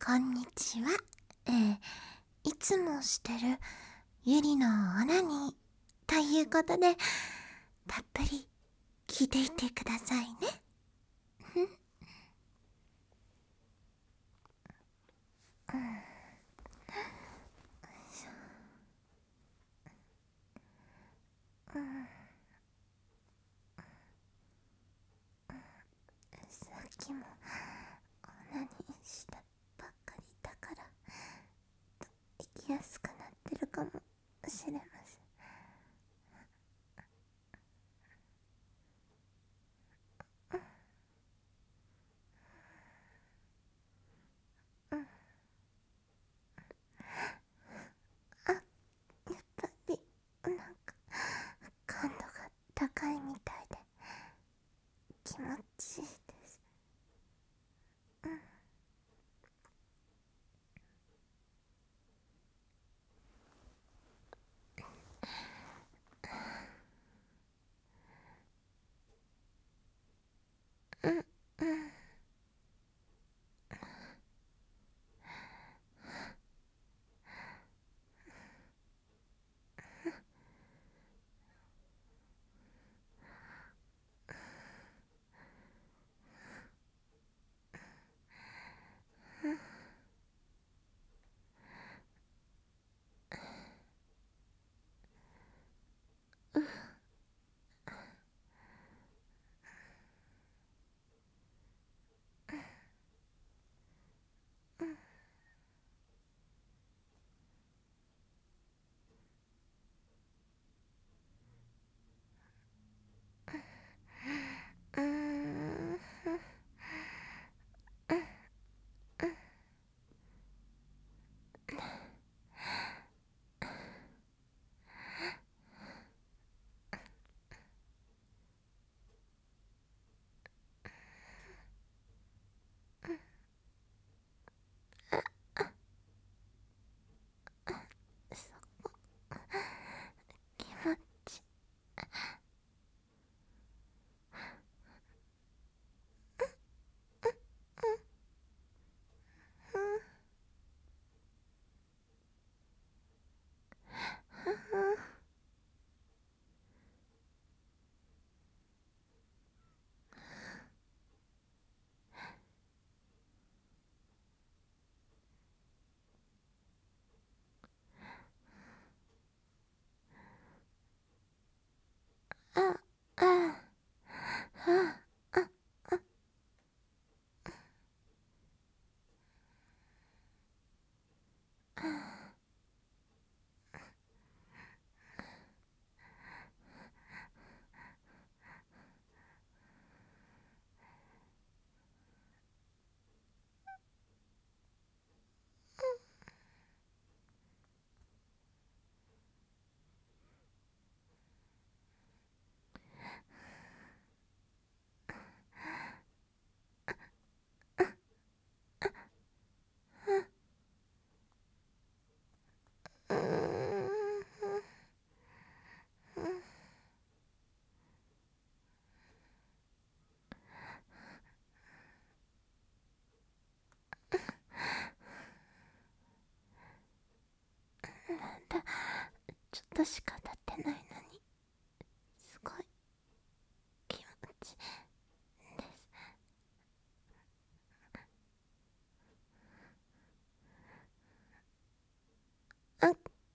こんにちは。いつもしてるゆりのオナニーということで、たっぷり聞いていってくださいね。さっきもオナニーしたばっかりだから息やすくなってるかもしれません。あ、やっぱりなんか感度が高いみたいで気持ちいいです。うんうんうん。そこ気持ちあああうーん。まだちょっとしか経ってないのにすごい気持ちいいです。あ、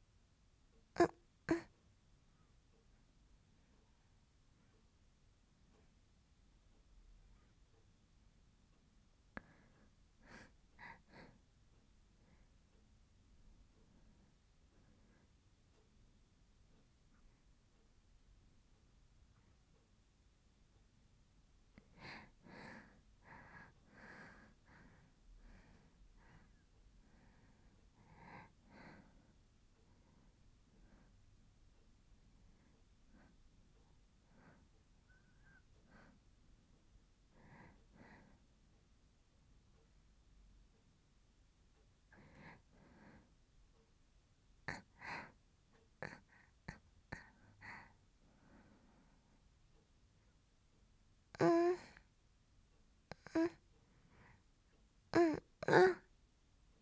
うん、うん、うん、うん。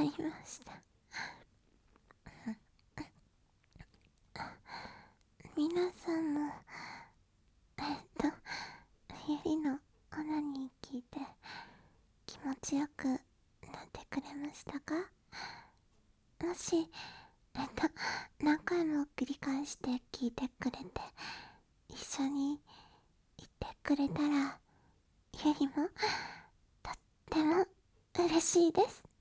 りました。皆さんもゆりのオナニー聞いて気持ちよくなってくれましたか？もし何回も繰り返して聞いてくれて一緒にいてくれたらゆりもとっても嬉しいです。